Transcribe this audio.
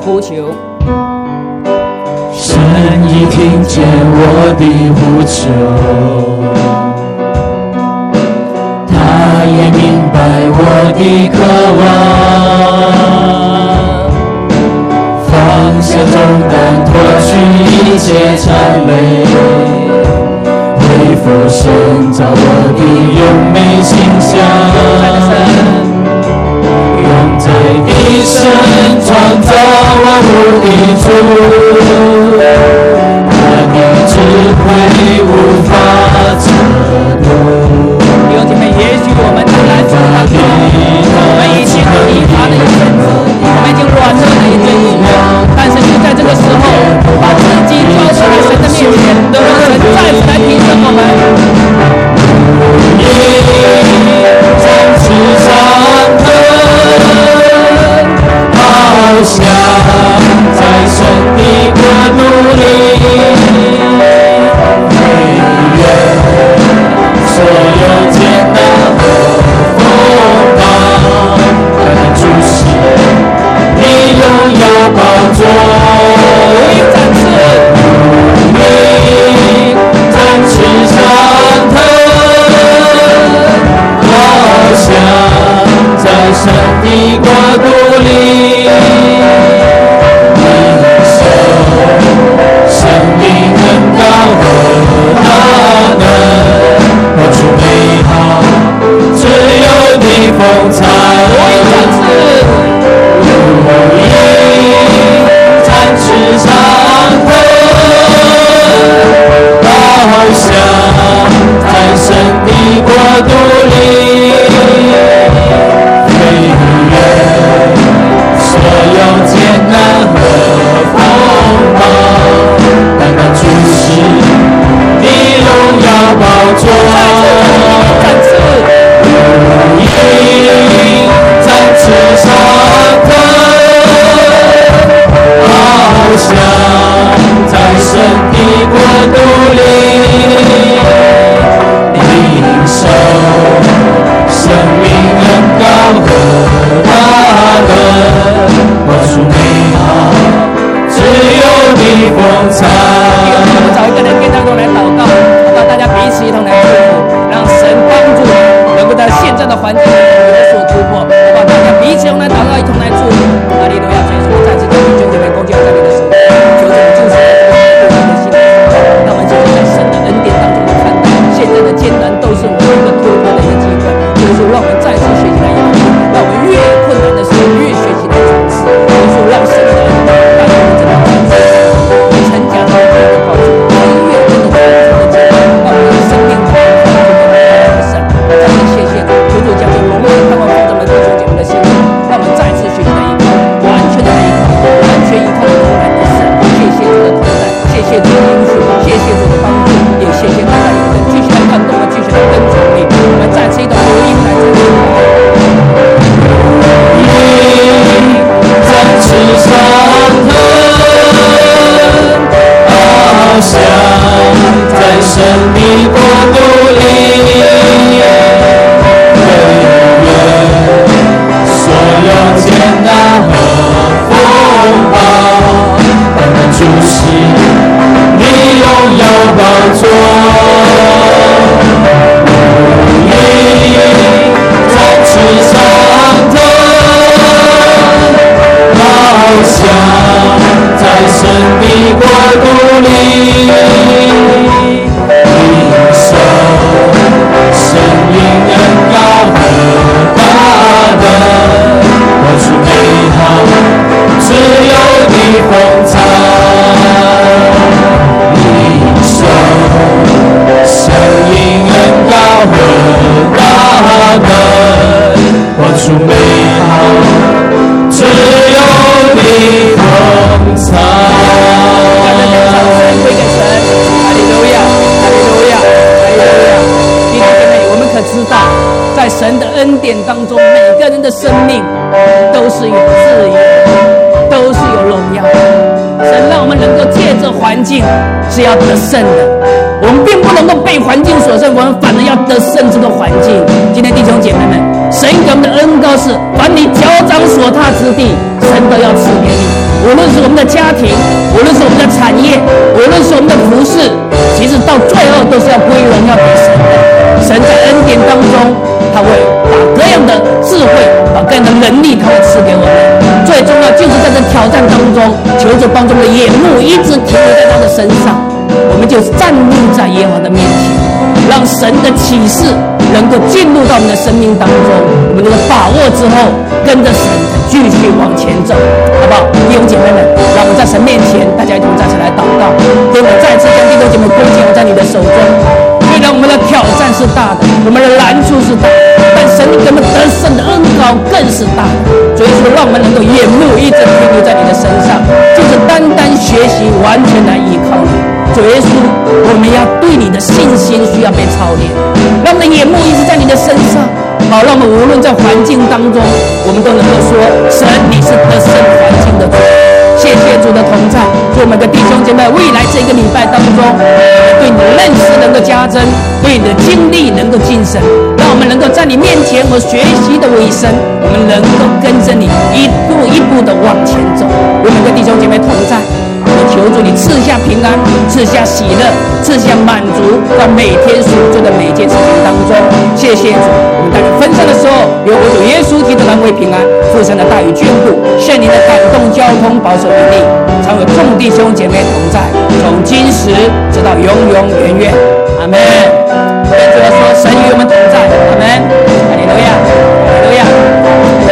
呼求。 神已听见我的呼求，他也明白我的渴望，放下重担，脱去一切谄媚，恢复神造我的优美形象。永在的神创造万物的主，他的智慧无法测度。 弟兄姐妹，也许我们正来自当中，我们已经疲乏了一阵子，我们已经软弱了一阵子，但是就在这个时候，把自己交出来神的面前，让神再次来提升我们。 展翅上腾，翱翔在神的国度里，飞越所有艰难和风浪，来到主席你荣耀宝座，展翅上腾，翱翔在神的国度里，领受生命恩膏和大能，活出美好自由的风采。展翅上腾，翱翔在神的国度里，飞越所有艰难和风暴，来到主席的荣耀宝座。展翅上腾，翱翔在神的国度里，领受生命恩膏和大能，活出美好自由的风采。 我们找一个人跟当中来祷告，好吧，大家彼此一同来祝福，让神帮助你能够在现在的环境里有所突破，好吧，大家彼此用来祷告，一同来祝福。哈利路亚！所以说，再次给弟兄姐妹恭敬在你的手，求主就是在这个的心里，让我们就是在神的恩典当中的看待，现在的艰难都是我们一个突破的一个机会。就是说，让我们再次学习来仰望，让我们越困难的时候越学习来尝试，就是说，让神的恩典让我们真的尝试，成家的这个告诉我们，越真的完成的艰难，让我们的生命完全的神。再次谢谢，求主将这荣耀盼望放在我们弟兄姐妹的心里，让我们再次学习来依靠，完全的依靠，完全依靠的同来的神。谢谢主的同在，谢谢主的应许，谢谢主的帮助，也谢谢大家有人继续来感动我们，继续来跟从你。我们再次一同留意来这里。 展翅上腾，翱翔在神的国度里，飞越所有艰难和风暴，来到主席你荣耀宝座。展翅上腾，翱翔在神的国度里，领受生命恩膏和大能，活出美好自由的风采。领受生命恩膏和大能，活出美好自由的风采。 大家将掌声归给神，哈利路亚，哈利路亚，哈利路亚。弟兄姐妹，我们可知道，在神的恩典当中，每个人的生命都是有自由，都是有荣耀。神让我们能够借着环境是要得胜的，我们并不能够被环境所胜，我们反而要得胜这个环境。今天弟兄姐妹们，神给我们的恩膏是，凡你脚掌所踏之地，神都要赐给你。 无论是我们的家庭，无论是我们的产业，无论是我们的服饰，其实到最后都是要归荣耀给神的。神在恩典当中，他会把各样的智慧，把各样的能力，他会赐给我们。最重要就是在这挑战当中，求主帮助我们的眼目一直停留在他的身上，我们就站立在耶和华的面前，让神的启示能够进入到我们的生命当中，我们能够把握之后，跟着神继续往前走，好不好？弟兄姐妹们，让我们在神面前，大家一同再次来祷告。所以我再次将弟兄姐妹恭敬在你的手中。虽然我们的挑战是大的，我们的难处是大的，但神给我们得胜的恩膏更是大的。所以说，让我们能够眼目一直停留在你的身上，就是单单学习，完全来依靠你。主耶稣，我们要对你的信心需要被操练，让我们的眼目一直在你的身上，好，让我们无论在环境当中，我们都能够说，神你是得胜环境的主。谢谢主的同在，祝我们的弟兄姐妹未来这个礼拜当中，对你的认识能够加增，对你的经历能够晋升，让我们能够在你面前和学习的尾声，我们能够跟着你一步一步的往前走。我们跟弟兄姐妹同在，我求主你赐下平安，赐下喜乐，赐下满足，在每天所做的每一件事情当中。谢谢主，我们大家分散的时候，有我主耶稣基督的安慰平安，父神的大与眷顾，圣灵的感动交通保守与力，常有众弟兄姐妹同在，从今时直到永永远远。阿门。跟主说，神与我们同在。阿门。哈利路亚，哈利路亚。